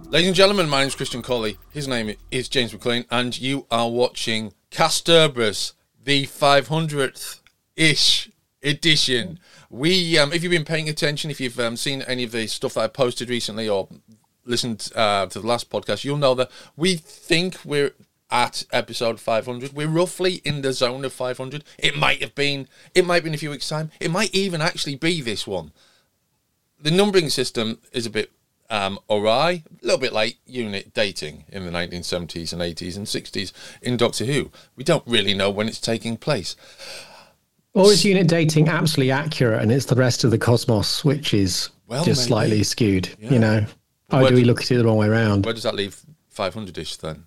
Ladies and gentlemen, my name is Christian Colley. His name is James McLean, and you are watching Casterbarus, the 500th-ish edition. If you've been paying attention, if you've seen any of the stuff that I posted recently or listened to the last podcast, you'll know that we think we're at episode 500. We're roughly in the zone of 500. It might be in a few weeks' time. It might even actually be this one. The numbering system is a bit awry, a little bit like unit dating in the 1970s and 80s and 60s in Doctor Who. We don't really know when it's taking place. Or is unit dating absolutely accurate and it's the rest of the cosmos which is just slightly skewed, you know? Or do we look at it the wrong way around? Where does that leave 500-ish then?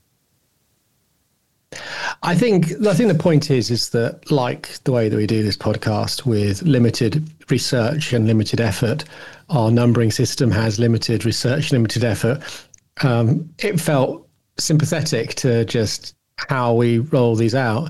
I think the point is that, like the way that we do this podcast with limited research and limited effort, our numbering system has limited research, limited effort. It felt sympathetic to just how we roll these out,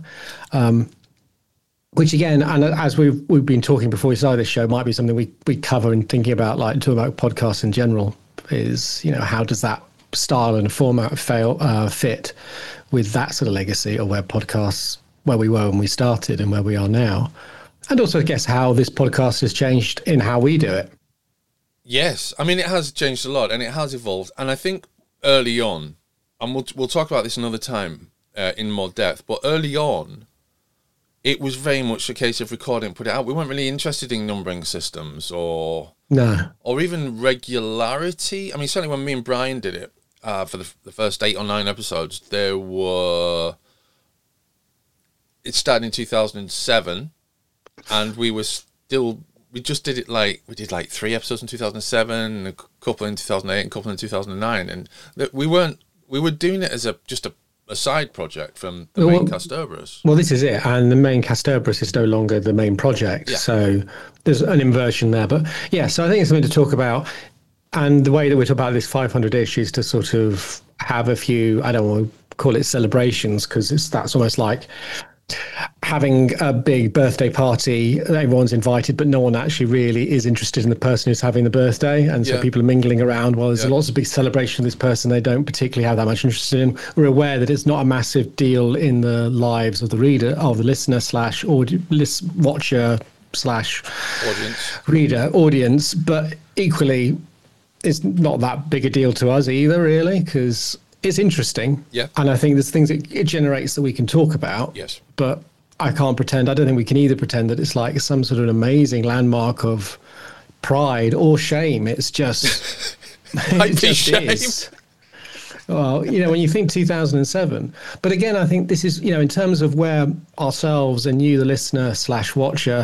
which again, and as we've been talking before we started this show, might be something we cover in thinking about, like talking about podcasts in general, is, you know, how does that style and format fit with that sort of legacy of where podcasts, where we were when we started and where we are now. And also, I guess, how this podcast has changed in how we do it. Yes. I mean, it has changed a lot and it has evolved. And I think early on, and we'll talk about this another time in more depth, but early on, it was very much a case of record and put it out. We weren't really interested in numbering systems or even regularity. I mean, certainly when me and Brian did it, for the first 8 or 9 episodes, it started in 2007, and we just did it we did 3 episodes in 2007, a couple in 2008, and a couple in 2009, and we were doing it as just a side project from the main Casterbarus. Well, this is it, and the main Casterbarus is no longer the main project, so there's an inversion there. But yeah, so I think it's something to talk about. And the way that we talk about this 500-ish is to sort of have a few, I don't want to call it celebrations, because that's almost like having a big birthday party. Everyone's invited, but no one actually really is interested in the person who's having the birthday. And so people are mingling around. Well, there's lots of big celebration of this person they don't particularly have that much interest in. We're aware that it's not a massive deal in the lives of the reader, of the listener / watcher / audience, but equally, it's not that big a deal to us either, really, because it's interesting. Yeah. And I think there's things it generates that we can talk about. Yes. But I don't think we can either pretend that it's like some sort of an amazing landmark of pride or shame. It's just, is. Well, you know, when you think 2007. But again, I think this is, you know, in terms of where ourselves and you, the listener / watcher,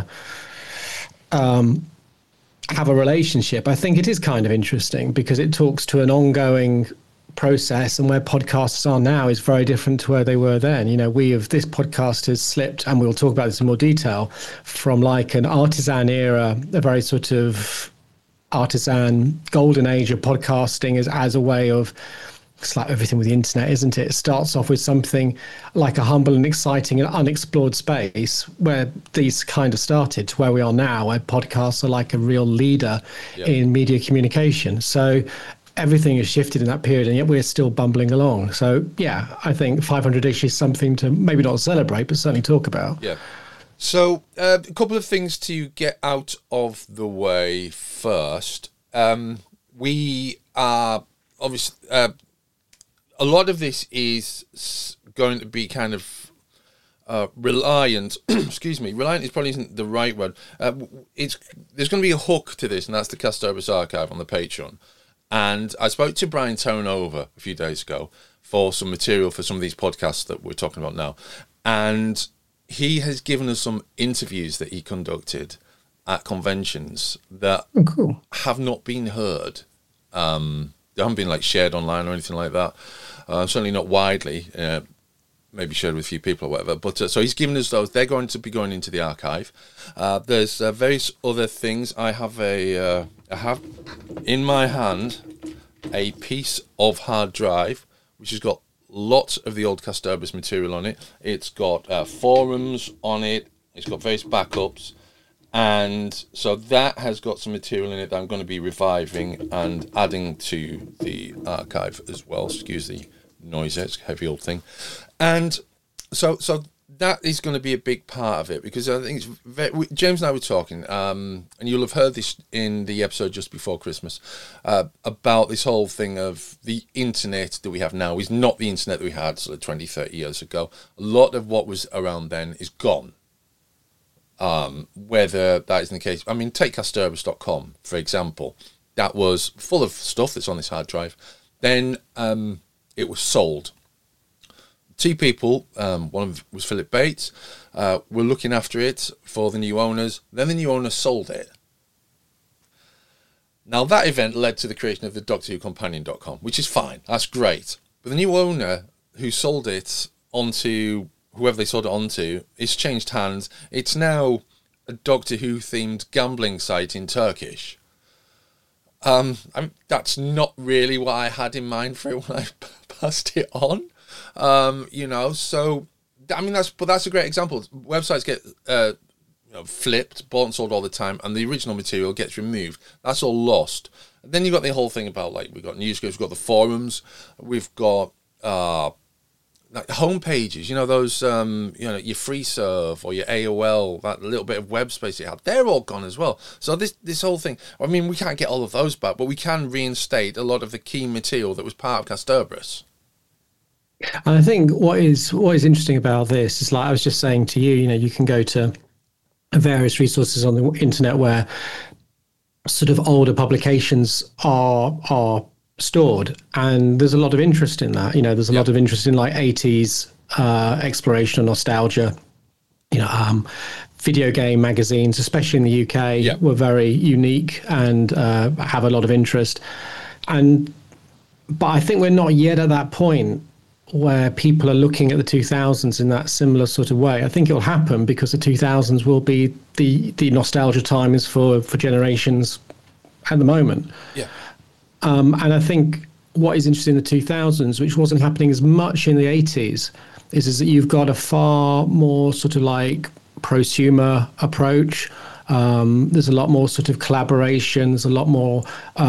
have a relationship, I think it is kind of interesting because it talks to an ongoing process, and where podcasts are now is very different to where they were then. You know, this podcast has slipped, and we'll talk about this in more detail, from like an artisan era, a very sort of artisan golden age of podcasting as a way of, it's like everything with the internet, isn't it? It starts off with something like a humble and exciting and unexplored space where these kind of started, to where we are now, where podcasts are like a real leader in media communication. So everything has shifted in that period, and yet we're still bumbling along. So yeah, I think 500-ish is something to maybe not celebrate, but certainly talk about. Yeah. So a couple of things to get out of the way first. We are obviously... a lot of this is going to be kind of reliant. Excuse me, reliant is probably isn't the right word. There's going to be a hook to this, and that's the Casterbarus Archive on the Patreon. And I spoke to Brian Tonover a few days ago for some material for some of these podcasts that we're talking about now, and he has given us some interviews that he conducted at conventions that have not been heard. They haven't been shared online or anything like that. Certainly not widely, maybe shared with a few people or whatever. But so he's given us those. They're going to be going into the archive. There's various other things. I have in my hand a piece of hard drive which has got lots of the old Casterbarus material on it. It's got forums on it. It's got various backups. And so that has got some material in it that I'm going to be reviving and adding to the archive as well. Excuse the noise, it's a heavy old thing. And so that is going to be a big part of it, because I think it's James and I were talking, and you'll have heard this in the episode just before Christmas, about this whole thing of the internet that we have now is not the internet that we had sort of 20, 30 years ago. A lot of what was around then is gone. Whether that isn't the case, I mean, take Kasterborous.com, for example. That was full of stuff that's on this hard drive. Then it was sold. Two people, one of them was Philip Bates, were looking after it for the new owners. Then the new owners sold it. Now that event led to the creation of the Doctor Who Companion.com, which is fine. That's great. But the new owner who sold it onto whoever they sold it onto, it's changed hands. It's now a Doctor Who themed gambling site in Turkish. That's not really what I had in mind for it when I passed it on. So I mean that's a great example. Websites get flipped, bought and sold all the time, and the original material gets removed. That's all lost. And then you've got the whole thing about, like, we've got newsgroups, we've got the forums, we've got like home pages, those your FreeServe or your AOL, that little bit of web space you have, they're all gone as well. So this whole thing, I mean, we can't get all of those back, but we can reinstate a lot of the key material that was part of Kasterborous. And I think what is interesting about this is, like I was just saying to you, you can go to various resources on the internet where sort of older publications are stored, and there's a lot of interest in that. There's a lot of interest in, like, 80s exploration and nostalgia. Video game magazines, especially in the UK, were very unique and have a lot of interest. But I think we're not yet at that point where people are looking at the 2000s in that similar sort of way. I think it'll happen because the 2000s will be the nostalgia times for generations at the moment. Yeah. And I think what is interesting in the 2000s, which wasn't happening as much in the 80s, is that you've got a far more sort of like prosumer approach. There's a lot more sort of collaboration. There's a lot more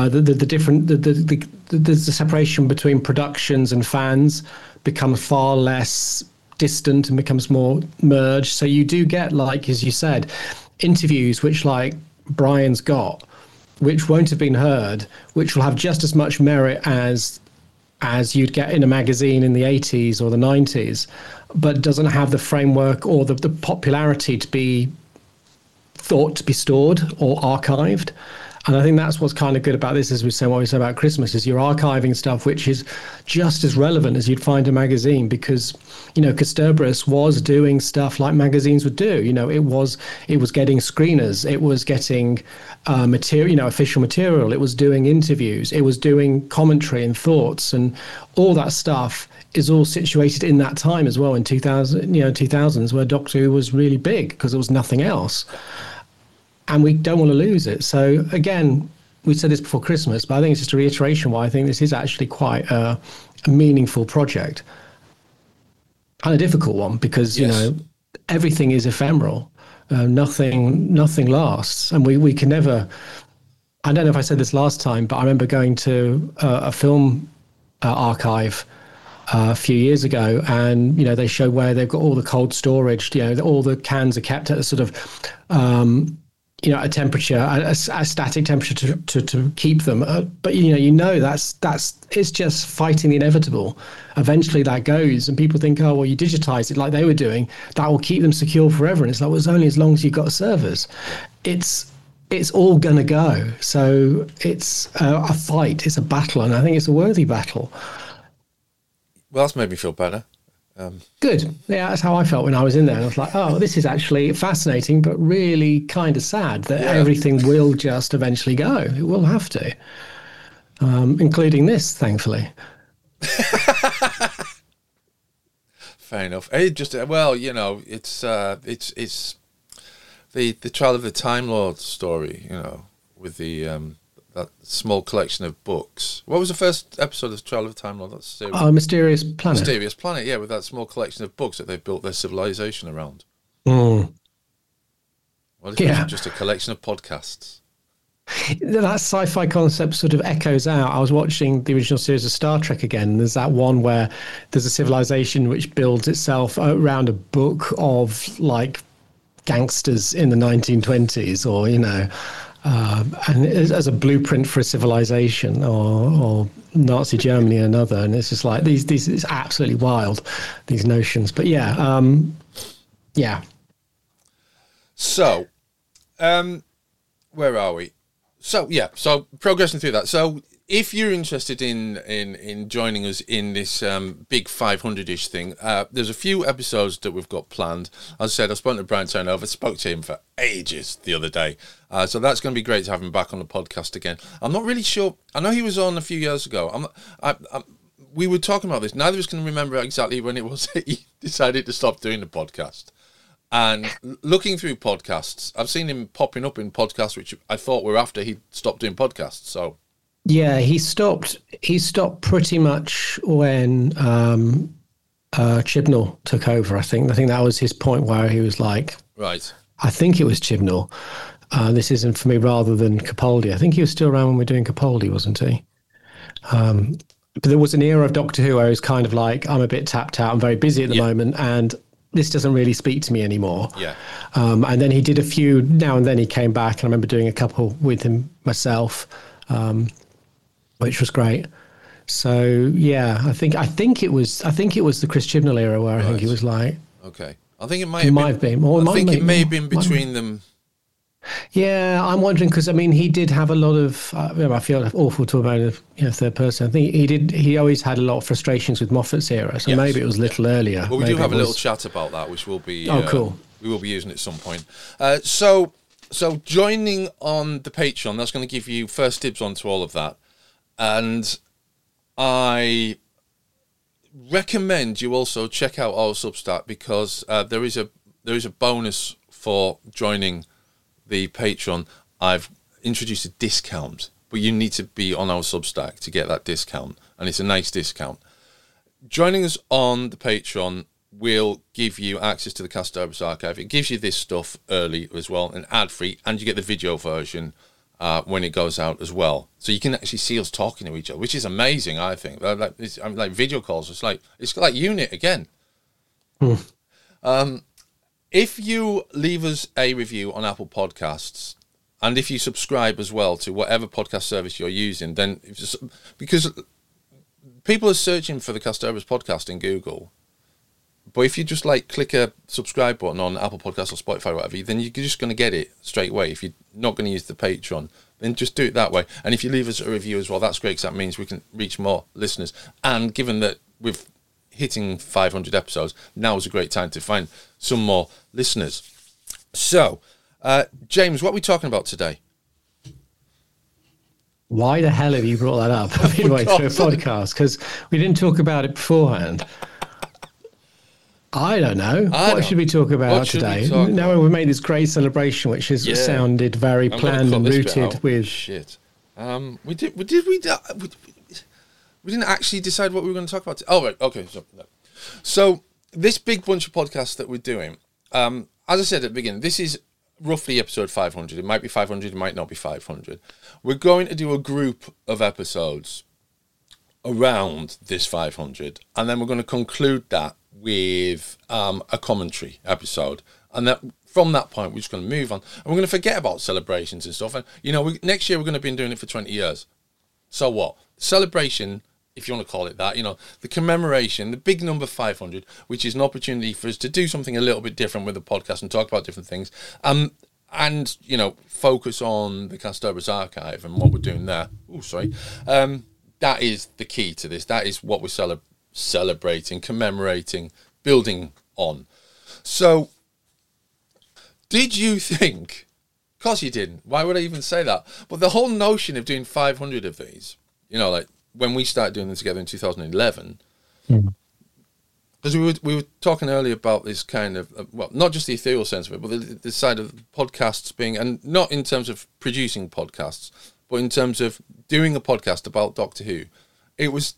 the separation between productions and fans becomes far less distant and becomes more merged. So you do get, like, as you said, interviews which, like, Brian's got, which won't have been heard, which will have just as much merit as you'd get in a magazine in the 80s or the 90s, but doesn't have the framework or the popularity to be thought to be stored or archived. And I think that's what's kind of good about this, as we say, what we say about Christmas, is you're archiving stuff which is just as relevant as you'd find a magazine, because, Kasterborous was doing stuff like magazines would do. It was getting screeners, it was getting material, official material, it was doing interviews, it was doing commentary and thoughts, and all that stuff is all situated in that time as well, in 2000s, where Doctor Who was really big because there was nothing else. And we don't want to lose it. So again, we said this before Christmas, but I think it's just a reiteration why I think this is actually quite a meaningful project. And a difficult one, because, everything is ephemeral. Nothing lasts. And we can never, I don't know if I said this last time, but I remember going to a film archive a few years ago, and, they show where they've got all the cold storage, all the cans are kept at a sort of, a temperature, a static temperature to keep them. But that's it's just fighting the inevitable. Eventually that goes, and people think, oh, well, you digitize it like they were doing, that will keep them secure forever. And it's like, well, it's only as long as you've got servers. It's all gonna go. So it's a fight, it's a battle, and I think it's a worthy battle. Well, that's made me feel better. Good. Yeah, that's how I felt when I was in there. And I was like, oh, this is actually fascinating, but really kind of sad that everything will just eventually go. It will have to, including this, thankfully. Fair enough. It just, it's the Trial of the Time Lord story, with the that small collection of books. What was the first episode of Trial of the Time Lord? That's series. Mysterious Planet. Mysterious Planet, yeah, with that small collection of books that they've built their civilization around. Mm. Well, What if it's just a collection of podcasts? That sci-fi concept sort of echoes out. I was watching the original series of Star Trek again. There's that one where there's a civilization which builds itself around a book of like gangsters in the 1920s, or and as a blueprint for a civilization, or Nazi Germany another. And it's just like these it's absolutely wild, these notions. But yeah. So, where are we? So progressing through that. So if you're interested in joining us in this big 500-ish thing, there's a few episodes that we've got planned. As I said, I spoke to Brian Turnover, spoke to him for ages the other day. So that's going to be great to have him back on the podcast again. I'm not really sure. I know he was on a few years ago. We were talking about this. Neither of us can remember exactly when it was that he decided to stop doing the podcast. And looking through podcasts, I've seen him popping up in podcasts, which I thought were after he stopped doing podcasts. So, yeah, he stopped pretty much when Chibnall took over. I think that was his point where he was like, right. I think it was Chibnall. This isn't for me, rather than Capaldi. I think he was still around when we were doing Capaldi, wasn't he? But there was an era of Doctor Who where he was kind of like, I'm a bit tapped out. I'm very busy at the moment, and this doesn't really speak to me anymore. Yeah. And then he did a few now and then. He came back, and I remember doing a couple with him myself, which was great. So yeah, I think it was the Chris Chibnall era where I think he was like, okay, I think it might have been. I think it may have been between them. Yeah, I'm wondering, because I mean, he did have a lot of. I feel awful talking about a third person. I think he always had a lot of frustrations with Moffat's era, so maybe it was a little earlier. Well, we do have a little chat about that, which will be. Cool. We will be using at some point. So joining on the Patreon, that's going to give you first dibs onto all of that, and I recommend you also check out our Substack, because there is a bonus for joining the Patreon. I've introduced a discount, but you need to be on our Substack to get that discount, and it's a nice discount. Joining us on the Patreon will give you access to the Castorabus archive. It gives you this stuff early as well, and ad-free, and you get the video version when it goes out as well. So you can actually see us talking to each other, which is amazing, I think. Like video calls, it's like Unit again. If you leave us a review on Apple Podcasts, and if you subscribe as well to whatever podcast service you're using, then because people are searching for the Castorabus podcast in Google, but if you just like click a subscribe button on Apple Podcasts or Spotify or whatever, then you're just going to get it straight away. If you're not going to use the Patreon, then just do it that way. And if you leave us a review as well, that's great, because that means we can reach more listeners. And given that we've hitting 500 episodes, now is a great time to find some more listeners. So, James, what are we talking about today? Why the hell have you brought that up midway through a podcast? Because we didn't talk about it beforehand. I don't know. What should we talk about today? Now we've made this great celebration, which has sounded very planned and rooted with... Shit. We didn't actually decide what we were going to talk about. Oh, right. Okay. So this big bunch of podcasts that we're doing, as I said at the beginning, this is roughly episode 500. It might be 500. It might not be 500. We're going to do a group of episodes around this 500. And then we're going to conclude that with a commentary episode. And that from that point, we're just going to move on. And we're going to forget about celebrations and stuff. And, next year we're going to be doing it for 20 years. So what? Celebration, if you want to call it that, the commemoration, the big number 500, which is an opportunity for us to do something a little bit different with the podcast and talk about different things, and focus on the Castorabus archive and what we're doing there. That is the key to this. That is what we're celebrating, commemorating, building on. So, did you think... Of course you didn't. Why would I even say that? But the whole notion of doing 500 of these, like when we started doing them together in 2011, because we were talking earlier about this kind of, not just the ethereal sense of it, but the side of podcasts being, and not in terms of producing podcasts, but in terms of doing a podcast about Doctor Who. It was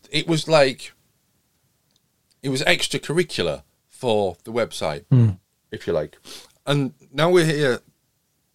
extracurricular for the website, if you like. And now we're here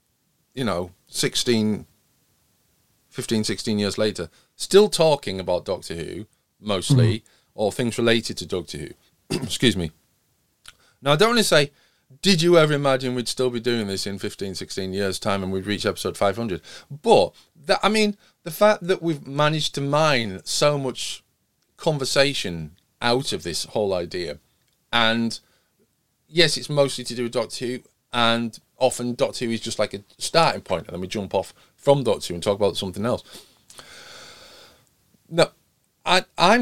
15, 16 years later, still talking about Doctor Who, mostly, or things related to Doctor Who. Excuse me. Now, I don't want to say, did you ever imagine we'd still be doing this in 15, 16 years' time and we'd reach episode 500? But, the fact that we've managed to mine so much conversation out of this whole idea, and yes, it's mostly to do with Doctor Who, and often Doctor Who is just like a starting point, and then we jump off from Doctor Who and talk about something else. No, I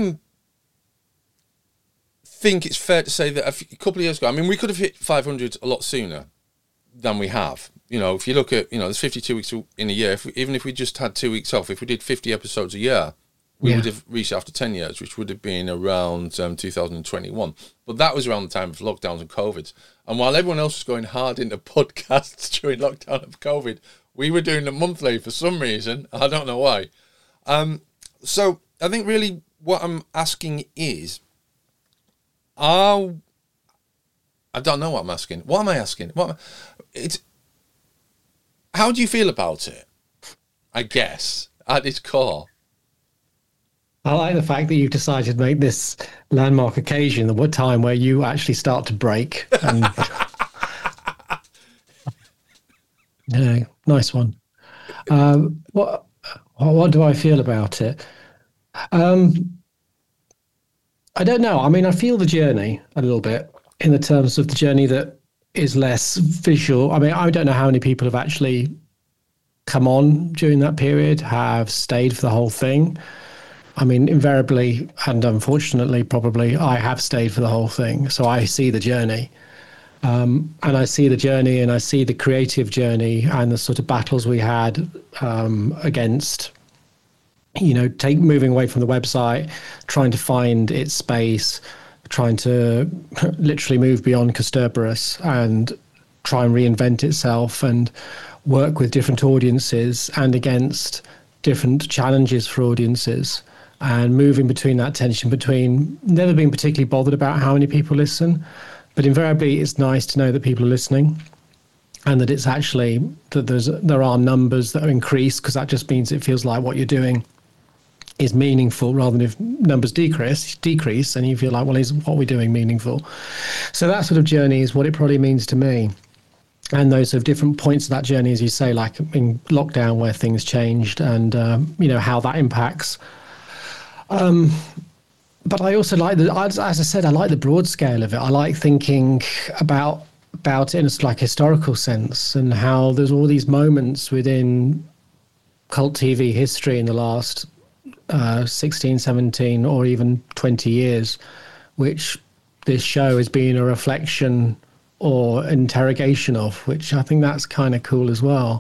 think it's fair to say that a couple of years ago, we could have hit 500 a lot sooner than we have. If you look at, there's 52 weeks in a year. Even if we just had 2 weeks off, if we did 50 episodes a year, we would have reached after 10 years, which would have been around 2021. But that was around the time of lockdowns and COVID. And while everyone else was going hard into podcasts during lockdown of COVID, we were doing them monthly for some reason. I don't know why. So I think really what I'm asking is, I don't know what I'm asking. What am I asking? How do you feel about it? I guess, at its core. I like the fact that you've decided to make this landmark occasion the time where you actually start to break. And nice one. What do I feel about it? I don't know. I feel the journey a little bit in the terms of the journey that is less visual. I don't know how many people have actually come on during that period, have stayed for the whole thing. Invariably and unfortunately, probably, I have stayed for the whole thing. So I see the journey. And I see the journey, and I see the creative journey and the sort of battles we had against, moving away from the website, trying to find its space, trying to literally move beyond Kasterborous and try and reinvent itself and work with different audiences and against different challenges for audiences, and moving between that tension between never being particularly bothered about how many people listen, but invariably it's nice to know that people are listening and that it's actually that there are numbers that are increased, because that just means it feels like what you're doing is meaningful, rather than if numbers decrease and you feel like, well, is what we're doing meaningful? So that sort of journey is what it probably means to me. And those sort of different points of that journey, as you say, like in lockdown where things changed and, how that impacts. But I also like as I said, I like the broad scale of it. I like thinking about it in a like historical sense, and how there's all these moments within cult TV history in the last 16, 17, or even 20 years, which this show has been a reflection or interrogation of, which I think that's kind of cool as well.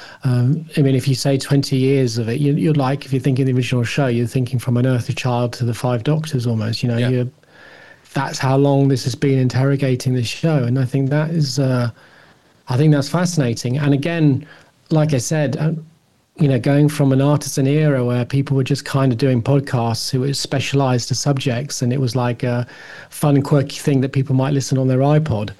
If you say 20 years of it, you're like, if you're thinking the original show, you're thinking from Unearthly Child to the Five Doctors almost, that's how long this has been interrogating this show. And I think that is, that's fascinating. And again, like I said, going from an artisan era where people were just kind of doing podcasts who were specialized to subjects, and it was like a fun, quirky thing that people might listen on their iPod,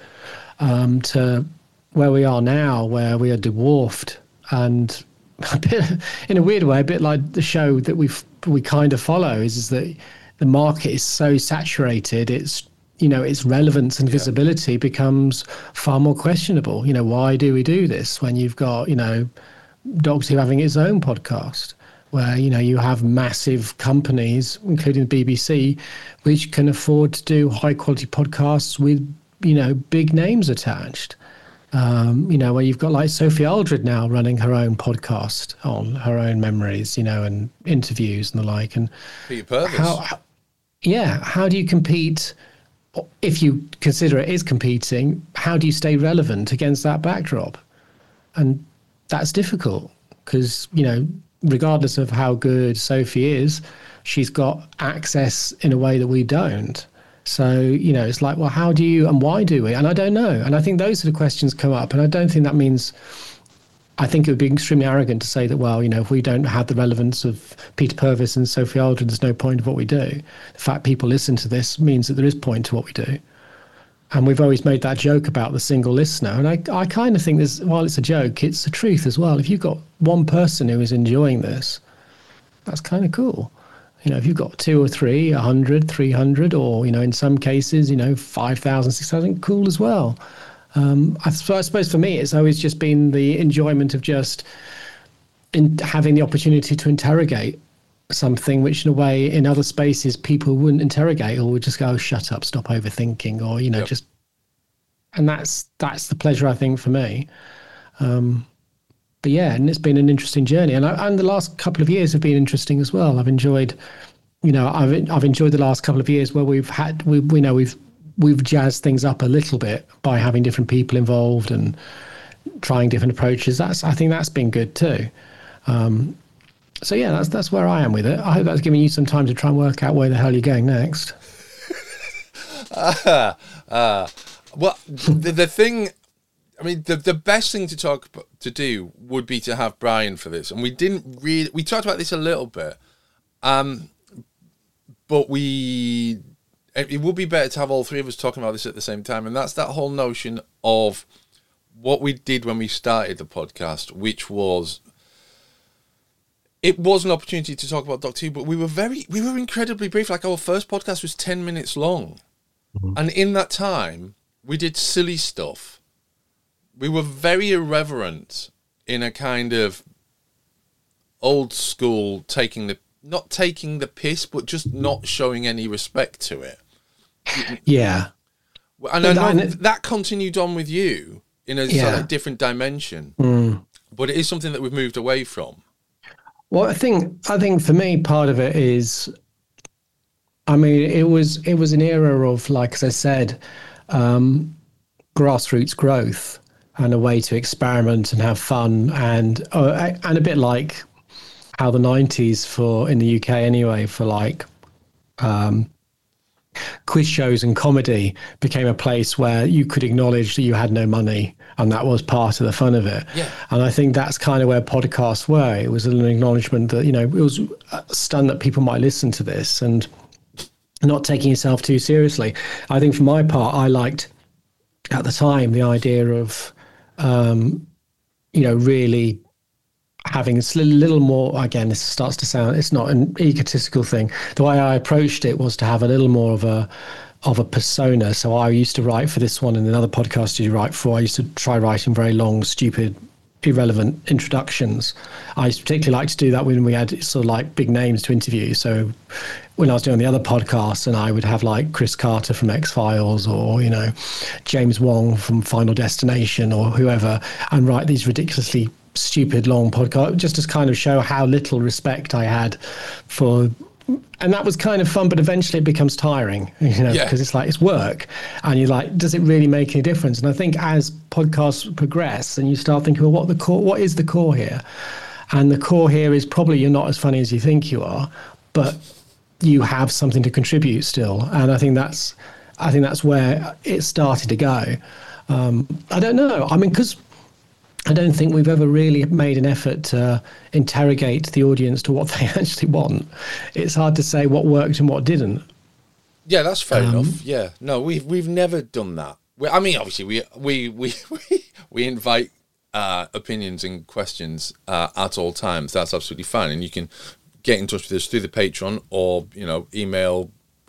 to where we are now, where we are dwarfed, and a bit, in a weird way, a bit like the show that we kind of follow is that the market is so saturated. It's, its relevance and visibility becomes far more questionable. Why do we do this when you've got, Doctor Who having its own podcast, where you have massive companies, including the BBC, which can afford to do high quality podcasts with big names attached. Where you've got like Sophie Aldred now running her own podcast on her own memories, and interviews and the like. And Peter Purvis. How do you compete? If you consider it is competing, how do you stay relevant against that backdrop? And that's difficult because, regardless of how good Sophie is, she's got access in a way that we don't. So, it's like, well, how do you and why do we? And I don't know. And I think those sort of questions come up. And I don't think that means, I think it would be extremely arrogant to say that, well, if we don't have the relevance of Peter Purvis and Sophie Aldred, there's no point of what we do. The fact people listen to this means that there is point to what we do. And we've always made that joke about the single listener. And I kind of think while it's a joke, it's the truth as well. If you've got one person who is enjoying this, that's kind of cool. If you've got 2 or 3, 100, 300, or, in some cases, 5,000, 6,000, cool as well. I suppose for me, it's always just been the enjoyment of just having the opportunity to interrogate something which in a way in other spaces people wouldn't interrogate or would just go, oh, shut up, stop overthinking, or yep. Just, and that's the pleasure I think for me. But yeah, and it's been an interesting journey, and the last couple of years have been interesting as well. I've enjoyed I've enjoyed the last couple of years where we've jazzed things up a little bit by having different people involved and trying different approaches. I think that's been good too. So yeah, that's where I am with it. I hope that's giving you some time to try and work out where the hell you're going next. Well, the thing, I mean, the best thing to do would be to have Brian for this, and we talked about this a little bit, but it would be better to have all three of us talking about this at the same time, and that's that whole notion of what we did when we started the podcast, which was. It was an opportunity to talk about Doctor Who, but we were incredibly brief. Like our first podcast was 10 minutes long. Mm-hmm. And in that time, we did silly stuff. We were very irreverent in a kind of old school not taking the piss, but just not showing any respect to it. Yeah. And I know that continued on with you in a sort of different dimension. Mm. But it is something that we've moved away from. Well, I think for me, part of it is, I mean, it was an era of, like, as I said, grassroots growth and a way to experiment and have fun, and a bit like how the 90s in the UK anyway, for like quiz shows and comedy became a place where you could acknowledge that you had no money, and that was part of the fun of it. Yeah. And I think that's kind of where podcasts were. It was an acknowledgement that, it was a stun that people might listen to this and not taking yourself too seriously. I think for my part, I liked at the time the idea of, really having a little more, again, this starts to sound, it's not an egotistical thing. The way I approached it was to have a little more of a persona. So I used to write for this one and another podcast you write for. I used to try writing very long, stupid, irrelevant introductions. I particularly like to do that when we had sort of like big names to interview. So when I was doing the other podcasts, and I would have like Chris Carter from X-Files, or, James Wong from Final Destination, or whoever, and write these ridiculously stupid long podcast just to kind of show how little respect I had for, and that was kind of fun, but eventually it becomes tiring, because it's like, it's work, and you're like, does it really make any difference? And I think as podcasts progress and you start thinking, well, what is the core here? And the core here is probably you're not as funny as you think you are, but you have something to contribute still. And I think that's where it started to go. I don't know. I mean, because I don't think we've ever really made an effort to interrogate the audience to what they actually want. It's hard to say what worked and what didn't. Yeah, that's fair enough. Yeah, no, we've never done that. I mean, obviously, we invite opinions and questions at all times. That's absolutely fine, and you can get in touch with us through the Patreon, or email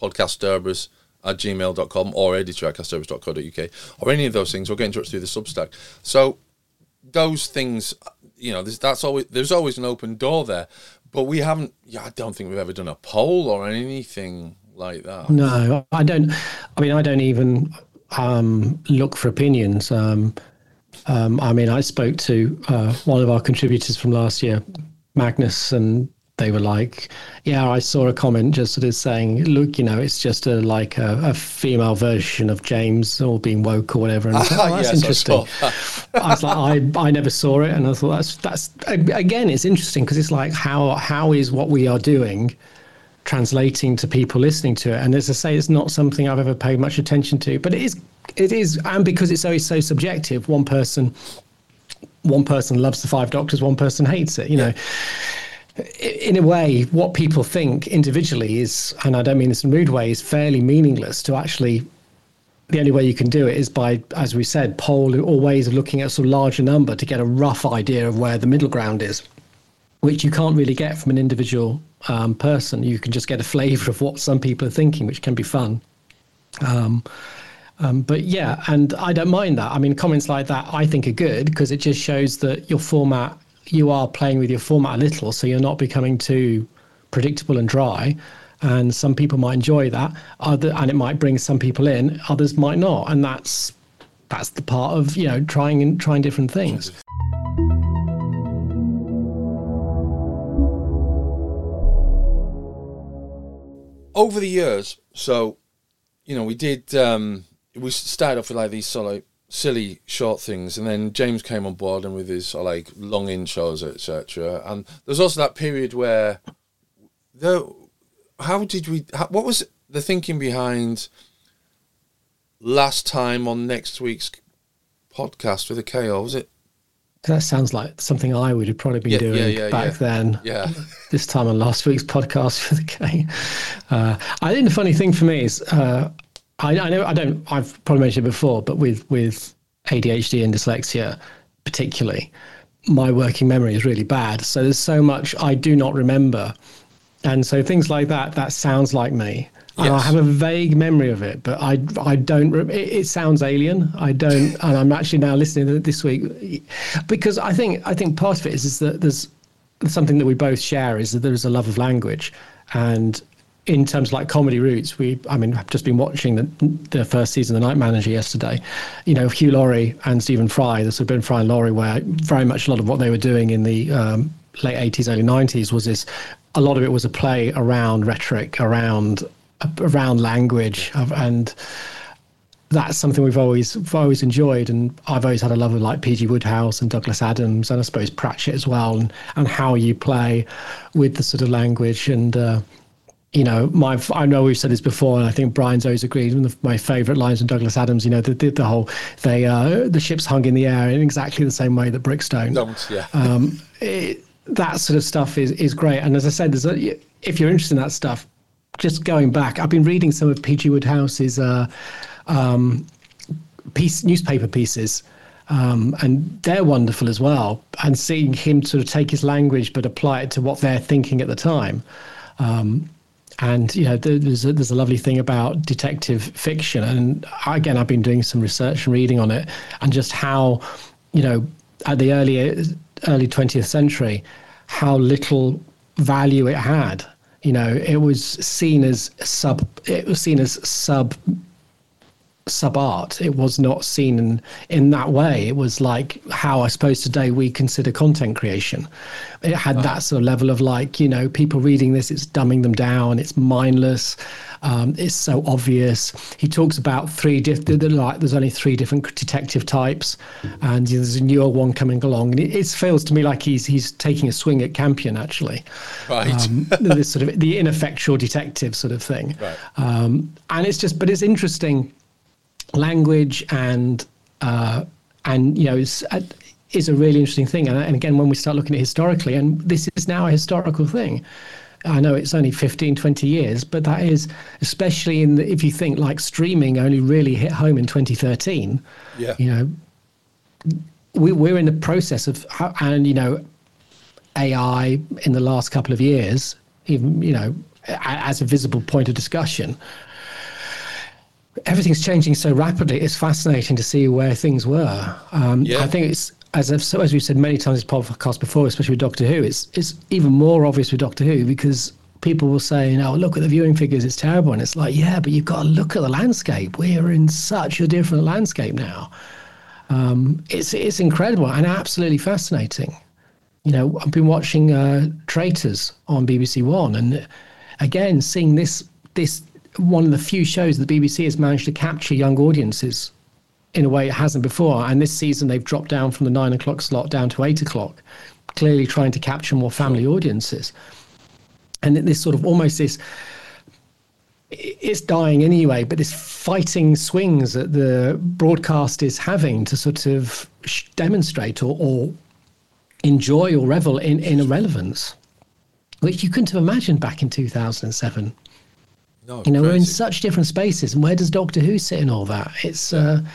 podcaststurbers@gmail.com or editor@caststurbers.co.uk, or any of those things, or get in touch through the Substack. So those things, there's always an open door there, but we haven't. Yeah, I don't think we've ever done a poll or anything like that. No, I don't. I mean, I don't even look for opinions. I mean, I spoke to one of our contributors from last year, Magnus, and they were like, yeah, I saw a comment just sort of saying, look, it's just a female version of James, or being woke or whatever. And I thought, that's interesting. I was like, I never saw it. And I thought that's again, it's interesting, because it's like, how is what we are doing translating to people listening to it? And as I say, it's not something I've ever paid much attention to, but it is. And because it's always so subjective, one person loves the Five Doctors, one person hates it, In a way, what people think individually is, and I don't mean this in a rude way, is fairly meaningless to actually the only way you can do it is by, as we said, poll or ways of looking at a sort of larger number to get a rough idea of where the middle ground is, which you can't really get from an individual person. You can just get a flavour of what some people are thinking, which can be fun. But yeah, and I don't mind that. I mean, comments like that I think are good because it just shows that you are playing with your format a little, so you're not becoming too predictable and dry. And some people might enjoy that, and it might bring some people in, others might not. And that's the part of, trying different things. Over the years, so, we did, we started off with like these sort of silly short things, and then James came on board and with his sort of like long intros, etc. And there's also that period where what was the thinking behind last time on next week's podcast with a KO? Was it? That sounds like something I would have probably been doing back then. Yeah. This time on last week's podcast with a K. I think the funny thing for me is, I've probably mentioned it before, but with ADHD and dyslexia particularly, my working memory is really bad. So there's so much I do not remember. And so things like that sounds like me. Yes. I have a vague memory of it, but I don't. It sounds alien. I don't, and I'm actually now listening to it this week because I think part of it is that there's something that we both share is that there's a love of language, and in terms of like comedy roots, I've just been watching the first season of The Night Manager yesterday. Hugh Laurie and Stephen Fry, the sort of Ben Fry and Laurie, where very much a lot of what they were doing in the late 80s, early 90s was this. A lot of it was a play around rhetoric, around language, and that's something we've always enjoyed. And I've always had a love of like P.G. Wodehouse and Douglas Adams, and I suppose Pratchett as well, and how you play with the sort of language. And I know we've said this before, and I think Brian's always agreed. One of my favourite lines from Douglas Adams, the whole the ships hung in the air in exactly the same way that Brickstone. That sort of stuff is great. And as I said, if you're interested in that stuff, just going back, I've been reading some of P.G. Wodehouse's newspaper pieces, and they're wonderful as well. And seeing him sort of take his language but apply it to what they're thinking at the time. And there's a lovely thing about detective fiction. And again, I've been doing some research and reading on it, and just how, at the early 20th century, how little value it had. It was seen as sub art. It was not seen in that way. It was like how I suppose today we consider content creation. It had that sort of level of like, people reading this, it's dumbing them down, it's mindless, it's so obvious. He talks about there's only 3 different detective types, and there's a newer one coming along. And it feels to me like he's taking a swing at Campion, actually. Right. This sort of the ineffectual detective sort of thing. Right. And it's interesting. Language and is a really interesting thing. And again, when we start looking at historically, and this is now a historical thing. I know it's only 15, 20 years, but that is, especially if you think like streaming only really hit home in 2013. Yeah. We're in the process of, and AI in the last couple of years, even as a visible point of discussion. Everything's changing so rapidly. It's fascinating to see where things were. I think it's, as we've said many times in this podcast before, especially with Doctor Who, it's even more obvious with Doctor Who because people will say, look at the viewing figures, it's terrible. And it's like, yeah, but you've got to look at the landscape. We're in such a different landscape now. It's incredible and absolutely fascinating. I've been watching Traitors on BBC One, and again, seeing this one of the few shows that the BBC has managed to capture young audiences in a way it hasn't before. And this season they've dropped down from the 9 o'clock slot down to 8 o'clock, clearly trying to capture more family audiences. And this sort of almost this, it's dying anyway, but this fighting swings that the broadcast is having to sort of demonstrate or enjoy or revel in irrelevance, which you couldn't have imagined back in 2007. No, we're in crazy. such different spaces, and where does Doctor Who sit in all that? It's a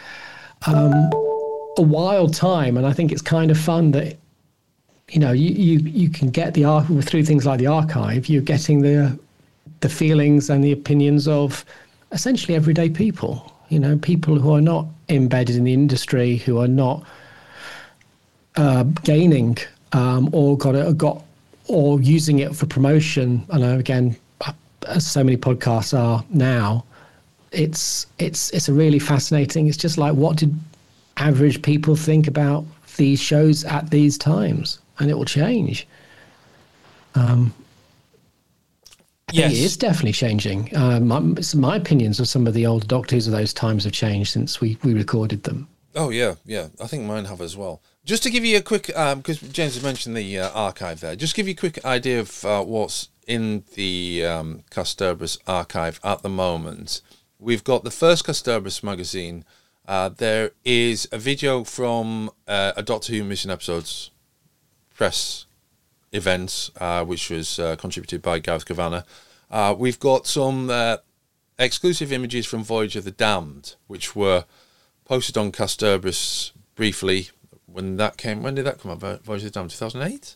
wild time, and I think it's kind of fun that you can get through things like the archive. You're getting the feelings and the opinions of essentially everyday people. People who are not embedded in the industry, who are not gaining or using it for promotion. I know, again, as so many podcasts are now, it's a really fascinating. It's just like, what did average people think about these shows at these times? And it will change. Yes, it is definitely changing. My opinions of some of the old Doctors of those times have changed since we recorded them. Oh, yeah. I think mine have as well. Just to give you a quick, because James has mentioned the archive there, just give you a quick idea of what's in the Kasterborous archive at the moment. We've got the first Kasterborous magazine. There is a video from a Doctor Who Missing Episodes press event, which was contributed by Gareth Kavanagh. We've got some exclusive images from Voyage of the Damned, which were posted on Kasterborous briefly when that came. When did that come out? Voyage of the Damned, 2008?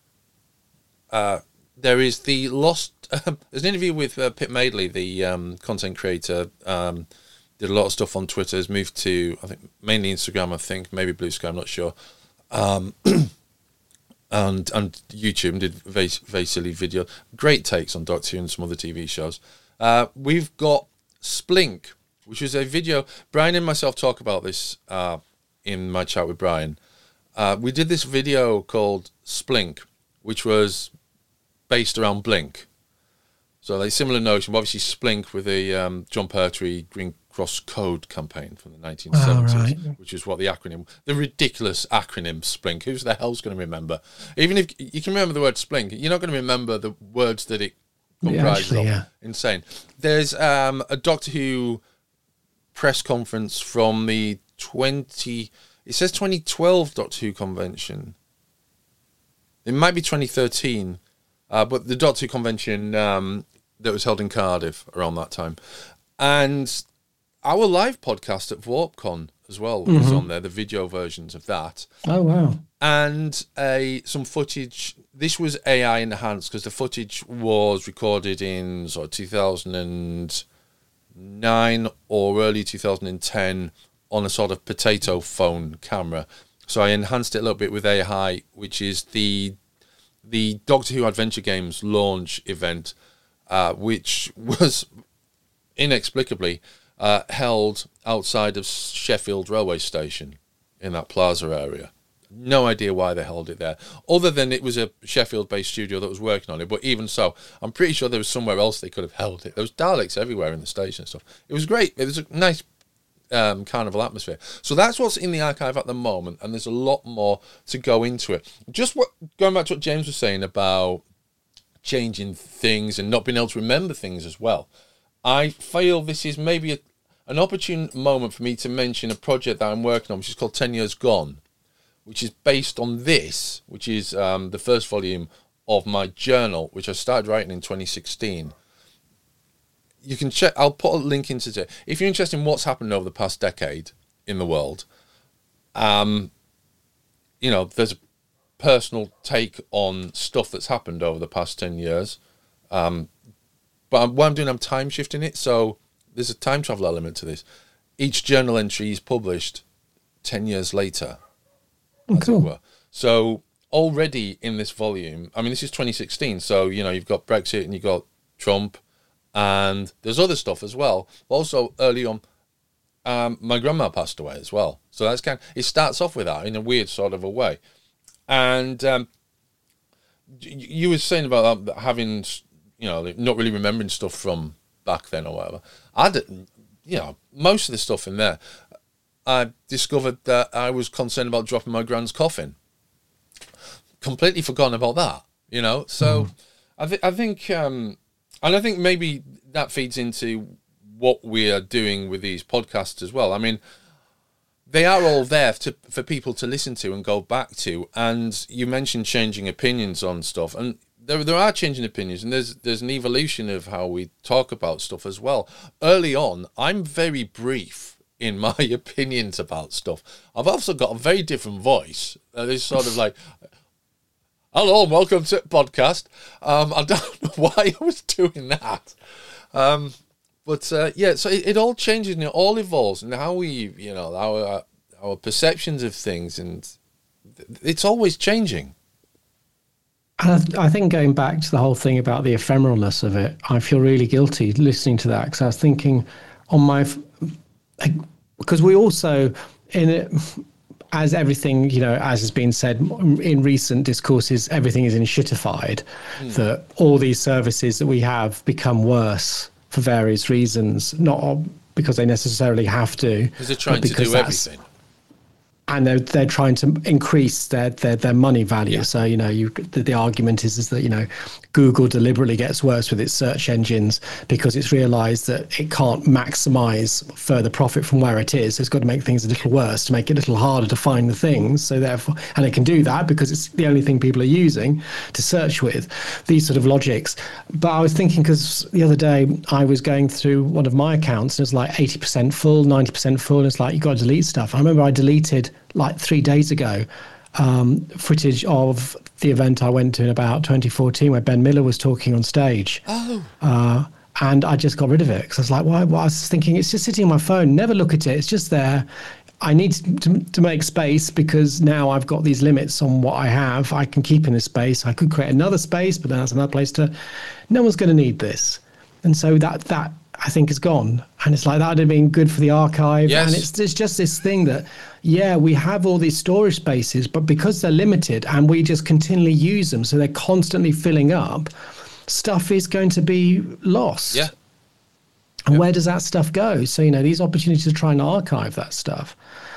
There is the lost... there's an interview with Pip Madeley, the content creator. Did a lot of stuff on Twitter. Has moved to, I think, mainly Instagram, I think, maybe Blue Sky, I'm not sure. And YouTube, and did very, very silly video. Great takes on Doctor Who and some other TV shows. We've got Splink, which is a video. Brian and myself talk about this in my chat with Brian. We did this video called Splink, which was based around Blink. So a similar notion, obviously Splink with the John Pertwee Green Cross Code campaign from the 1970s, right. Which is what the ridiculous acronym Splink. Who's the hell's going to remember? Even if you can remember the word Splink, you're not going to remember the words that it comprises of. Yeah. Insane. There's a Doctor Who press conference from the 2012 Doctor Who convention. It might be 2013, but the Doctor Who convention that was held in Cardiff around that time. And our live podcast at VarpCon as well was on there, the video versions of that. Oh, wow. And some footage. This was AI enhanced because the footage was recorded in sort of 2009 or early 2010 on a sort of potato phone camera. So I enhanced it a little bit with AI, which is the Doctor Who Adventure Games launch event, which was inexplicably held outside of Sheffield railway station in that plaza area. No idea why they held it there, other than it was a Sheffield-based studio that was working on it. But even so, I'm pretty sure there was somewhere else they could have held it. There was Daleks everywhere in the station and stuff. It was great. It was a nice carnival atmosphere. So that's what's in the archive at the moment, and there's a lot more to go into it. Going back to what James was saying about changing things and not being able to remember things as well, I feel this is maybe an opportune moment for me to mention a project that I'm working on, which is called 10 Years Gone, which is based on this, which is the first volume of my journal, which I started writing in 2016. You can check. I'll put a link into it if you're interested in what's happened over the past decade in the world. There's a personal take on stuff that's happened over the past 10 years. But what I'm doing, I'm time shifting it. So there's a time travel element to this. Each journal entry is published 10 years later, as it were. So already in this volume, I mean, this is 2016. So, you've got Brexit and you've got Trump. And there's other stuff as well. Also, early on, my grandma passed away as well. So that's it starts off with that in a weird sort of a way. And you were saying about that having, not really remembering stuff from back then or whatever. I didn't, most of the stuff in there, I discovered that I was concerned about dropping my grand's coffin. Completely forgotten about that, So I think. And I think maybe that feeds into what we are doing with these podcasts as well. I mean, they are all there for people to listen to and go back to. And you mentioned changing opinions on stuff. And there are changing opinions, and there's an evolution of how we talk about stuff as well. Early on, I'm very brief in my opinions about stuff. I've also got a very different voice. It's sort of like, hello and welcome to the podcast. I don't know why I was doing that. But so it all changes and it all evolves, and how we, our perceptions of things, and it's always changing. I think going back to the whole thing about the ephemeralness of it, I feel really guilty listening to that, because I was thinking because we also, in it, as everything, as has been said in recent discourses, everything is shitified, that all these services that we have become worse for various reasons, not because they necessarily have to. Because they're trying to do everything. And they're trying to increase their money value. Yeah. So the argument is that Google deliberately gets worse with its search engines because it's realised that it can't maximise further profit from where it is. So it's got to make things a little worse to make it a little harder to find the things. So therefore, and it can do that because it's the only thing people are using to search with. These sort of logics. But I was thinking, because the other day I was going through one of my accounts and it's like 80% full, 90% full. And it's like, you've got to delete stuff. I remember I deleted like 3 days ago, footage of the event I went to in about 2014 where Ben Miller was talking on stage. Oh. And I just got rid of it because I was like, why? Well, I was thinking it's just sitting on my phone. Never look at it. It's just there. I need to make space because now I've got these limits on what I have. I can keep in this space. I could create another space, but then that's another place to. No one's going to need this, and so that I think is gone. And it's like that would have been good for the archive. Yes. And it's just this thing that, we have all these storage spaces, but because they're limited and we just continually use them, so they're constantly filling up, stuff is going to be lost. Yeah. And where does that stuff go? So, these opportunities to try and archive that stuff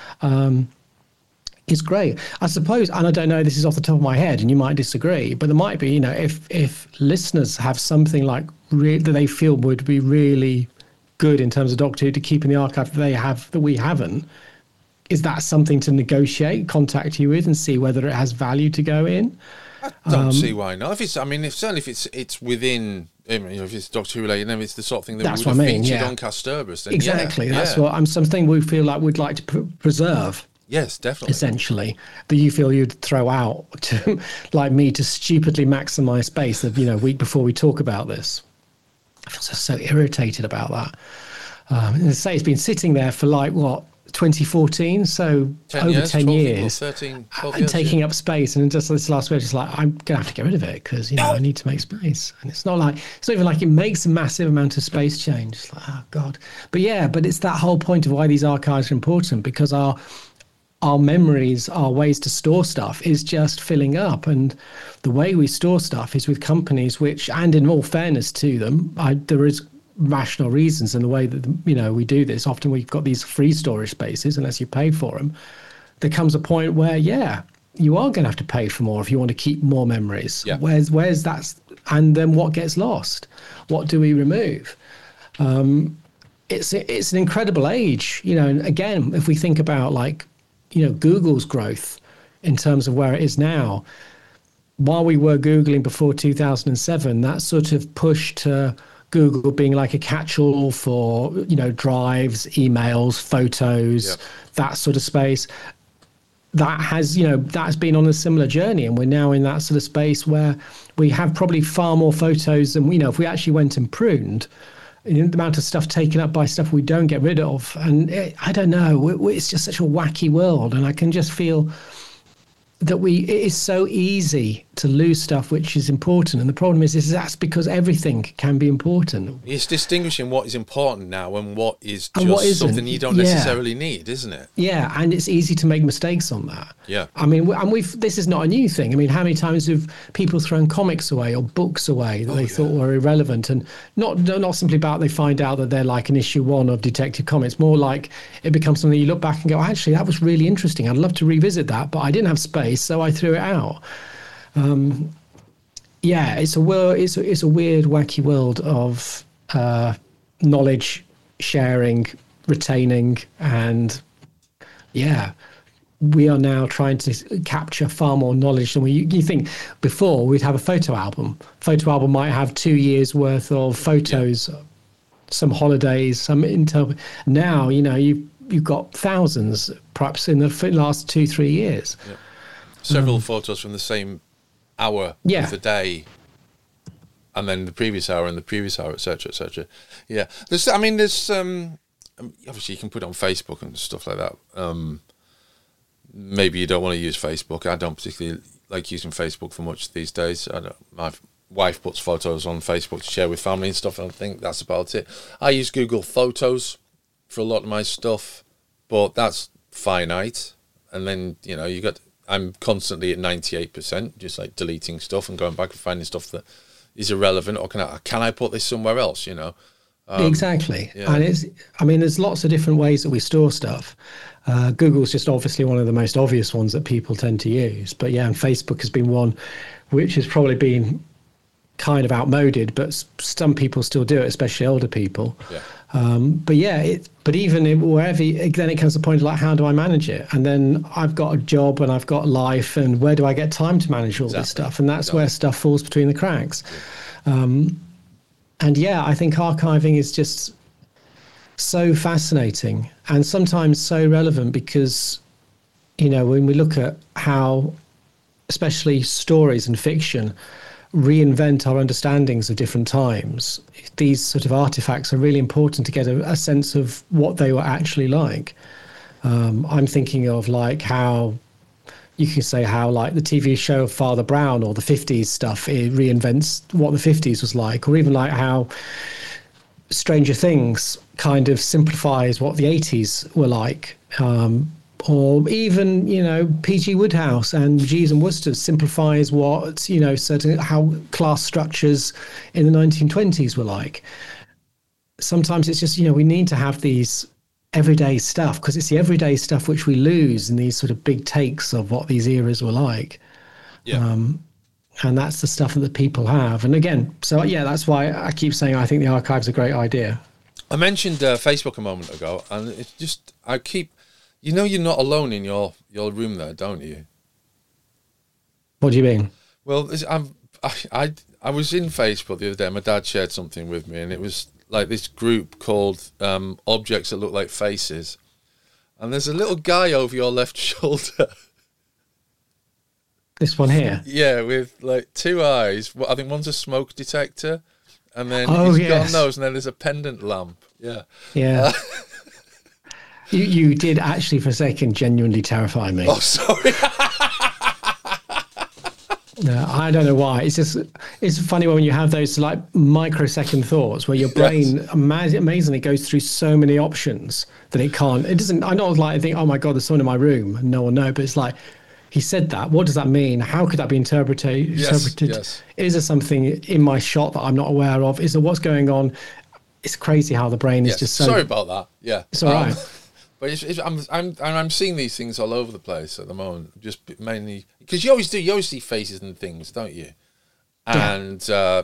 is great. I suppose, and I don't know, this is off the top of my head and you might disagree, but there might be, if listeners have something like that they feel would be really good in terms of Doctor Who to keep in the archive that we haven't, is that something to negotiate, contact you with and see whether it has value to go in? I don't see why not. If it's within, if it's Doctor Who related, then it's the sort of thing that we would have featured on Kasterborous. Exactly. That's what something we feel like we'd like to preserve. Yes, definitely. Essentially, that you feel you'd throw out to, like me, to stupidly maximise space of, week before we talk about this. I feel so irritated about that. And say it's been sitting there for 2014, so 10 over years, 10 years, 13, 12 and years, taking up space. And just this last week, just like, I'm gonna have to get rid of it because I need to make space. And it's not even like it makes a massive amount of space change. It's like, oh god. But it's that whole point of why these archives are important, because our memories, our ways to store stuff is just filling up. And the way we store stuff is with companies which, and in all fairness to them, there is rational reasons in the way that we do this. Often we've got these free storage spaces unless you pay for them. There comes a point where you are going to have to pay for more if you want to keep more memories. Yeah. Where's that? And then what gets lost? What do we remove? It's an incredible age, and again, if we think about Google's growth in terms of where it is now, while we were Googling before 2007, that sort of push to Google being like a catch-all for, drives, emails, photos, that sort of space, that has been on a similar journey. And we're now in that sort of space where we have probably far more photos than if we actually went and pruned, the amount of stuff taken up by stuff we don't get rid of. And I don't know, it's just such a wacky world. And I can just feel that it is so easy to lose stuff which is important. And the problem is that's because everything can be important. It's distinguishing what is important now and what is just something you don't necessarily need, isn't it? Yeah, and it's easy to make mistakes on that. Yeah. I mean, this is not a new thing. I mean, how many times have people thrown comics away or books away that they thought were irrelevant? And not simply about they find out that they're like an issue 1 of Detective Comics, more like it becomes something you look back and go, actually, that was really interesting. I'd love to revisit that, but I didn't have space, so I threw it out. It's a weird, wacky world of knowledge sharing, retaining, and we are now trying to capture far more knowledge than you think. Before, we'd have a photo album. Photo album might have 2 years worth of photos, some holidays, some now, you've got thousands, perhaps in the last 2-3 years. Yeah. Several photos from the same hour of the day, and then the previous hour and the previous hour, etc., etc. Yeah, there's obviously you can put it on Facebook and stuff like that. Maybe you don't want to use Facebook. I don't particularly like using Facebook for much these days. My wife puts photos on Facebook to share with family and stuff, and I think that's about it. I use Google Photos for a lot of my stuff, but that's finite. And then, I'm constantly at 98%, just like deleting stuff and going back and finding stuff that is irrelevant, or can I put this somewhere else, Exactly. Yeah. And there's lots of different ways that we store stuff. Google's just obviously one of the most obvious ones that people tend to use. But yeah, and Facebook has been one which has probably been kind of outmoded, but some people still do it, especially older people. Yeah. But even wherever, then it comes to the point of like, how do I manage it? And then I've got a job and I've got life, and where do I get time to manage all this stuff? And that's where stuff falls between the cracks. Yeah. I think archiving is just so fascinating and sometimes so relevant because, when we look at how, especially stories and fiction, reinvent our understandings of different times, these sort of artifacts are really important to get a sense of what they were actually like. I'm thinking of like how you can say how like the TV show of Father Brown or the 50s stuff, it reinvents what the 50s was like, or even like how Stranger Things kind of simplifies what the 80s were like. Or even, P.G. Wodehouse and Jeeves and Wooster simplifies what, certain how class structures in the 1920s were like. Sometimes it's just, we need to have these everyday stuff because it's the everyday stuff which we lose in these sort of big takes of what these eras were like. Yeah. And that's the stuff that the people have. And again, that's why I keep saying I think the archive's a great idea. I mentioned Facebook a moment ago, and it's just, you're not alone in your room there, don't you? What do you mean? Well, I was in Facebook the other day. My dad shared something with me, and it was like this group called Objects That Look Like Faces. And there's a little guy over your left shoulder. This one here? Yeah, with like two eyes. I think one's a smoke detector, and then he's got a nose, and then there's a pendant lamp. Yeah. Yeah. You did actually for a second genuinely terrify me. Oh, sorry. No, I don't know why. It's funny when you have those like microsecond thoughts where your brain amazingly goes through so many options that it doesn't. I know, like I think, oh my God, there's someone in my room and no one knows. But it's like, he said that. What does that mean? How could that be interpreted? Yes. Is there something in my shot that I'm not aware of? Is there what's going on? It's crazy how the brain is just so. Sorry about that. Yeah, it's all right. But I'm seeing these things all over the place at the moment. Just mainly because you always see faces and things, don't you? And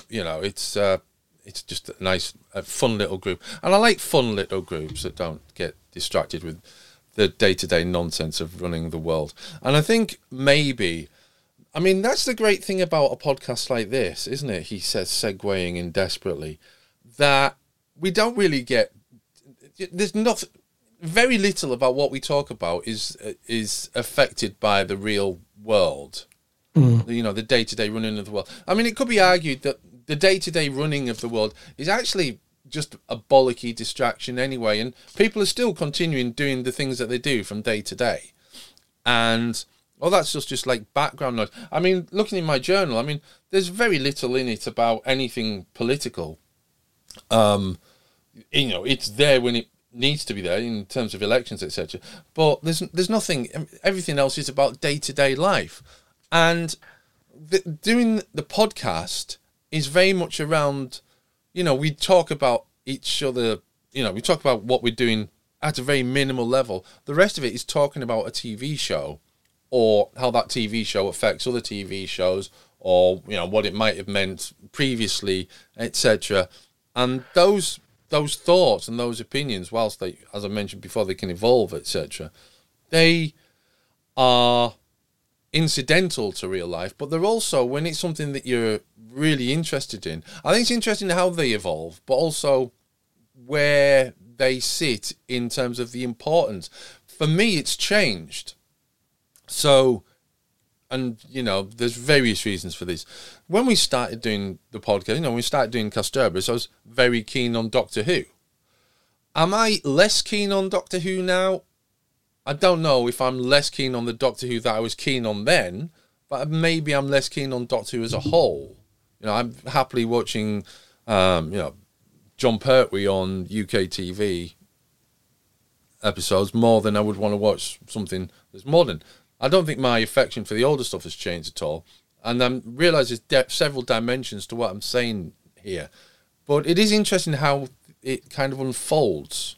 it's just a nice, fun little group. And I like fun little groups that don't get distracted with the day-to-day nonsense of running the world. And I think that's the great thing about a podcast like this, isn't it? He says, segueing in desperately, that we don't really get. There's nothing. Very little about what we talk about is affected by the real world. The day-to-day running of the world. I mean, it could be argued that the day-to-day running of the world is actually just a bollocky distraction anyway, and people are still continuing doing the things that they do from day to day. And that's just like background noise. I mean, looking in my journal, there's very little in it about anything political. It's there when it needs to be there in terms of elections, etc. But there's nothing. Everything else is about day-to-day life, and doing the podcast is very much around. We talk about each other. We talk about what we're doing at a very minimal level. The rest of it is talking about a TV show, or how that TV show affects other TV shows, or what it might have meant previously, etc. And those thoughts and those opinions, whilst they, as I mentioned before, they can evolve, etc., they are incidental to real life, but they're also, when it's something that you're really interested in, I think it's interesting how they evolve, but also where they sit in terms of the importance. For me, it's changed. So, and, you know, there's various reasons for this. When we started doing the podcast, you know, when we started doing Kasterborous, I was very keen on Doctor Who. Am I less keen on Doctor Who now? I don't know if I'm less keen on the Doctor Who that I was keen on then, but maybe I'm less keen on Doctor Who as a whole. You know, I'm happily watching, you know, Jon Pertwee on UK TV episodes more than I would want to watch something that's modern. I don't think my affection for the older stuff has changed at all. And I realise there's several dimensions to what I'm saying here. But it is interesting how it kind of unfolds.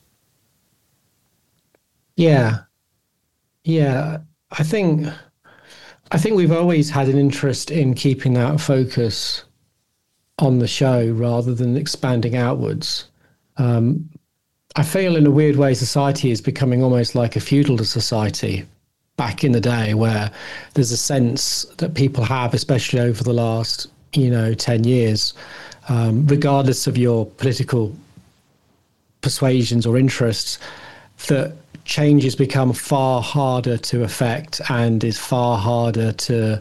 Yeah. Yeah. I think we've always had an interest in keeping that focus on the show rather than expanding outwards. I feel in a weird way society is becoming almost like a feudal society back in the day, where there's a sense that people have, especially over the last, 10 years, regardless of your political persuasions or interests, that change has become far harder to affect and is far harder to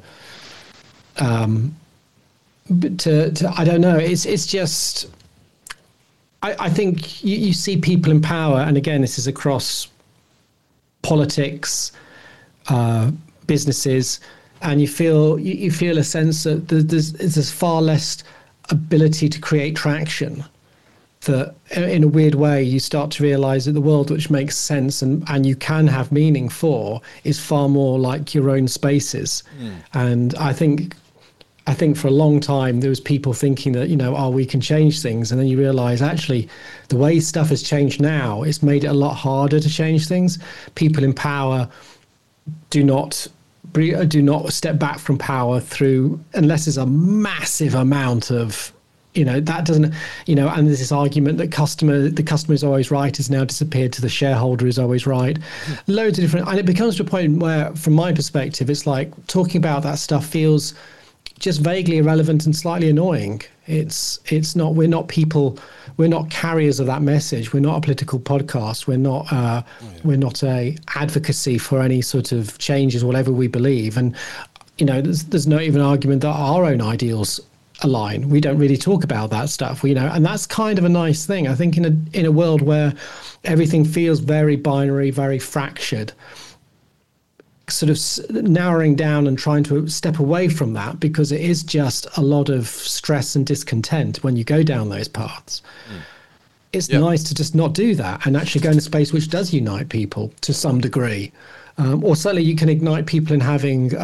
I don't know. It's just, I think you see people in power, and again, this is across politics, businesses, and you feel a sense that there's far less ability to create traction. That in a weird way, you start to realize that the world which makes sense and you can have meaning for is far more like your own spaces. And I think for a long time there was people thinking that, we can change things, and then you realize actually the way stuff has changed now, it's made it a lot harder to change things. People in power do not step back from power through, unless there's a massive amount of, that doesn't, and there's this argument that the customer is always right has now disappeared to the shareholder is always right. Loads of different, and it becomes to a point where, from my perspective, it's like talking about that stuff feels just vaguely irrelevant and slightly annoying. It's not, we're not people, we're not carriers of that message. We're not a political podcast. We're not a advocacy for any sort of changes, whatever we believe. And, there's no even argument that our own ideals align. We don't really talk about that stuff, and that's kind of a nice thing. I think in a world where everything feels very binary, very fractured, sort of narrowing down and trying to step away from that, because it is just a lot of stress and discontent when you go down those paths. It's nice to just not do that and actually go in a space which does unite people to some degree, or certainly you can ignite people in having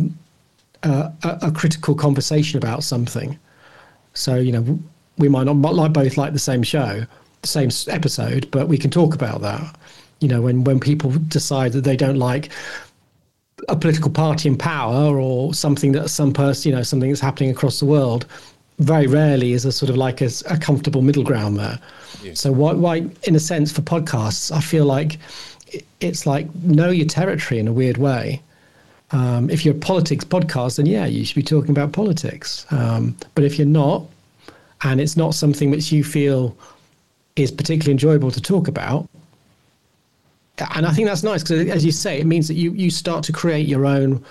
a critical conversation about something. So, we might not both like the same show, the same episode, but we can talk about that. When people decide that they don't like a political party in power or something that some person, something that's happening across the world, very rarely is a sort of like a comfortable middle ground there. Yes. So why, in a sense, for podcasts, I feel like it's like know your territory in a weird way. If you're a politics podcast, then you should be talking about politics. But if you're not, and it's not something which you feel is particularly enjoyable to talk about, and I think that's nice, because as you say, it means that you start to create your own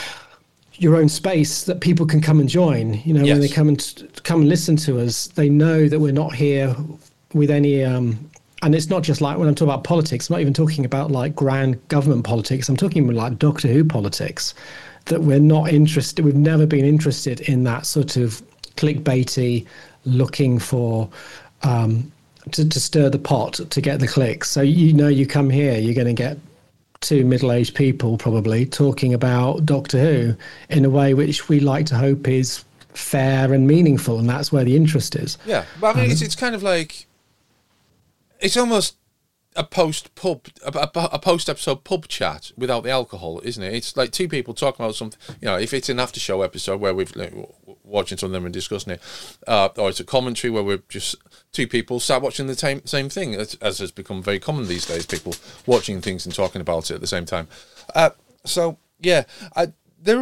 space that people can come and join. When they come and listen to us, they know that we're not here with any and it's not just like when I'm talking about politics, I'm not even talking about like grand government politics. I'm talking about like Doctor Who politics, that we're not interested. We've never been interested in that sort of clickbaity, looking for to stir the pot to get the clicks. So you come here, you're going to get two middle-aged people probably talking about Doctor Who in a way which we like to hope is fair and meaningful, and that's where the interest is. Yeah, but I mean, it's kind of like, it's almost a post-episode pub chat without the alcohol, isn't it? It's like two people talking about something, if it's an after-show episode where we've watching something and discussing it, or it's a commentary where we're just two people sat watching the same thing, as has become very common these days, people watching things and talking about it at the same time. So yeah, there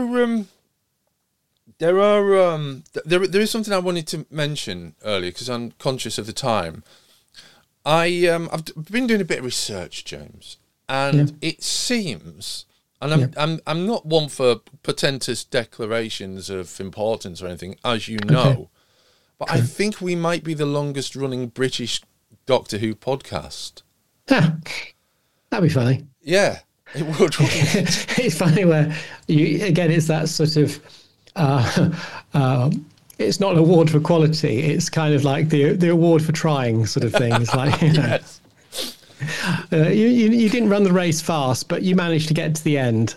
is something I wanted to mention earlier because I'm conscious of the time. I've been doing a bit of research, James, and it seems, and I'm not one for portentous declarations of importance or anything, as you know, but I think we might be the longest running British Doctor Who podcast. That'd be funny. Yeah, it would. It's funny where it's that sort of. It's not an award for quality. It's kind of like the award for trying sort of thing. It's like, yes. You didn't run the race fast, but you managed to get to the end.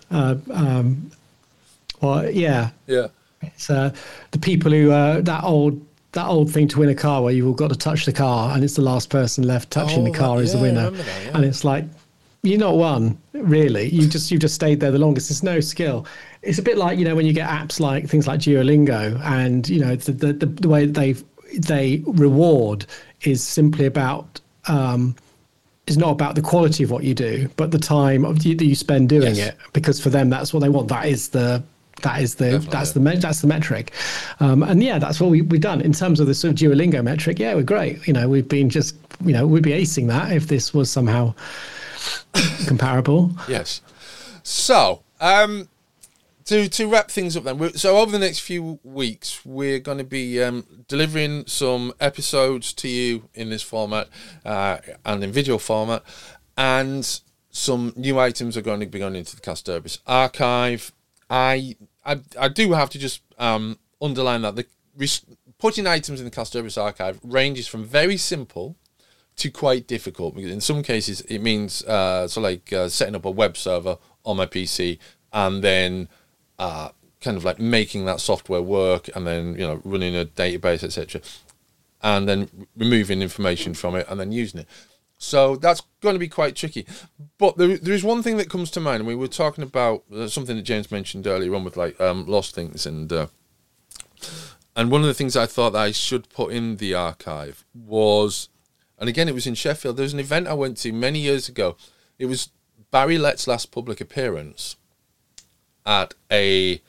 Yeah. It's the people who that old thing to win a car where you've all got to touch the car, and it's the last person left touching the car is the winner. That, and it's like, you're not won, really. You've just stayed there the longest. There's no skill. It's a bit like, when you get apps like things like Duolingo, and the way they reward is simply about is not about the quality of what you do, but the time that you spend doing it. Because for them, that's what they want. That's the metric, and that's what we've done in terms of the sort of Duolingo metric. Yeah, we're great. We've been just we'd be acing that if this was somehow comparable. Yes. So, to wrap things up then, so over the next few weeks, we're going to be delivering some episodes to you in this format and in video format, and some new items are going to be going into the Kasterborous archive. I do have to just underline that putting items in the Kasterborous archive ranges from very simple to quite difficult, because in some cases it means setting up a web server on my PC and then kind of like making that software work, and then running a database, etc., and then removing information from it and then using it. So that's going to be quite tricky. But there is one thing that comes to mind, and we were talking about something that James mentioned earlier on with lost things, and one of the things I thought that I should put in the archive was, and again, it was in Sheffield. There was an event I went to many years ago. It was Barry Lett's last public appearance at a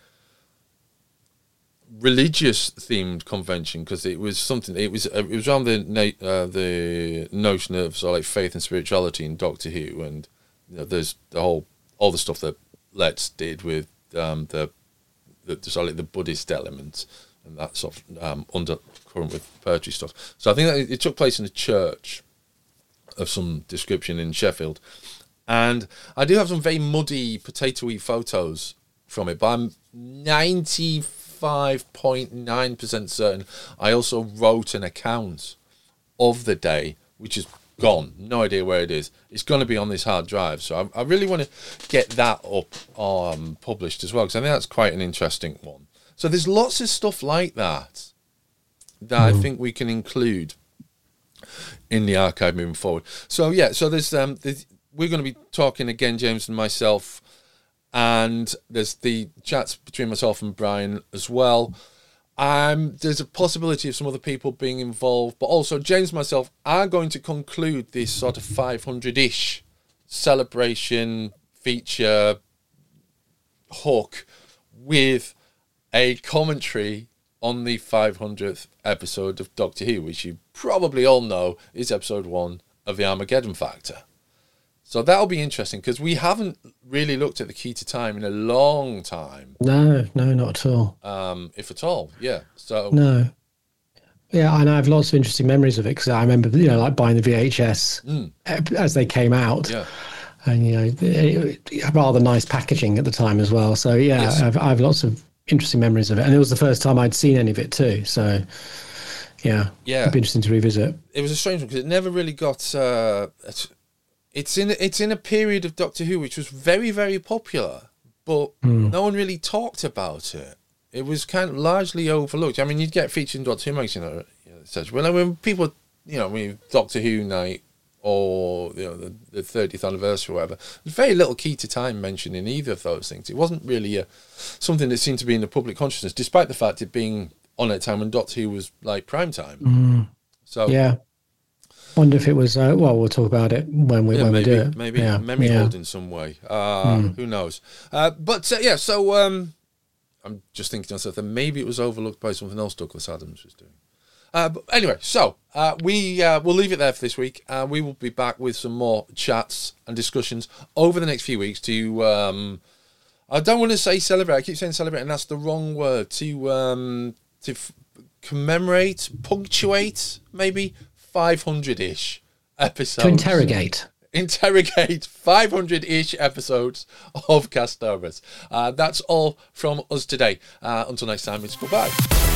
religious-themed convention, because it was something. It was around the notion of sort of like faith and spirituality in Doctor Who, and there's all the stuff that Letts did with the Buddhist elements and that sort of undercurrent with poetry stuff. So I think that it took place in a church of some description in Sheffield, and I do have some very muddy, potatoey photos from it, but I'm 95.9% certain I also wrote an account of the day, which is gone. No idea where it is. It's going to be on this hard drive, so I really want to get that up published as well, because I think that's quite an interesting one. So there's lots of stuff like that I think we can include in the archive moving forward. So there's we're going to be talking again, James and myself, and there's the chats between myself and Brian as well. There's a possibility of some other people being involved, but also James and myself are going to conclude this sort of 500-ish celebration feature hook with a commentary on the 500th episode of Doctor Who, which you probably all know is episode 1 of the Armageddon Factor. So that'll be interesting, because we haven't really looked at the Key to Time in a long time. No, not at all. If at all, yeah. So no. Yeah, and I have lots of interesting memories of it, because I remember, like buying the VHS as they came out. Yeah. And, rather nice packaging at the time as well. So, yeah, yes. I have lots of interesting memories of it. And it was the first time I'd seen any of it too. So, yeah. It'd be interesting to revisit. It was a strange one, because it never really got... It's in a period of Doctor Who which was very, very popular, but no one really talked about it. It was kind of largely overlooked. I mean, you'd get featured in Doctor Who magazine, such. Well, when people, when Doctor Who night or the 30th anniversary or whatever, there's very little Key to Time mentioned in either of those things. It wasn't really something that seemed to be in the public consciousness, despite the fact it being on at a time when Doctor Who was like prime time. So yeah. Wonder if it was. Well, we'll talk about it when we do it. Maybe memory hold in some way. Who knows? So I'm just thinking to myself that maybe it was overlooked by something else Douglas Adams was doing. But anyway, so we'll leave it there for this week. We will be back with some more chats and discussions over the next few weeks to. I don't want to say celebrate. I keep saying celebrate, and that's the wrong word. To commemorate, punctuate, maybe 500-ish episodes. To interrogate 500-ish episodes of Cast Cerberus. That's all from us today. Until next time, it's goodbye.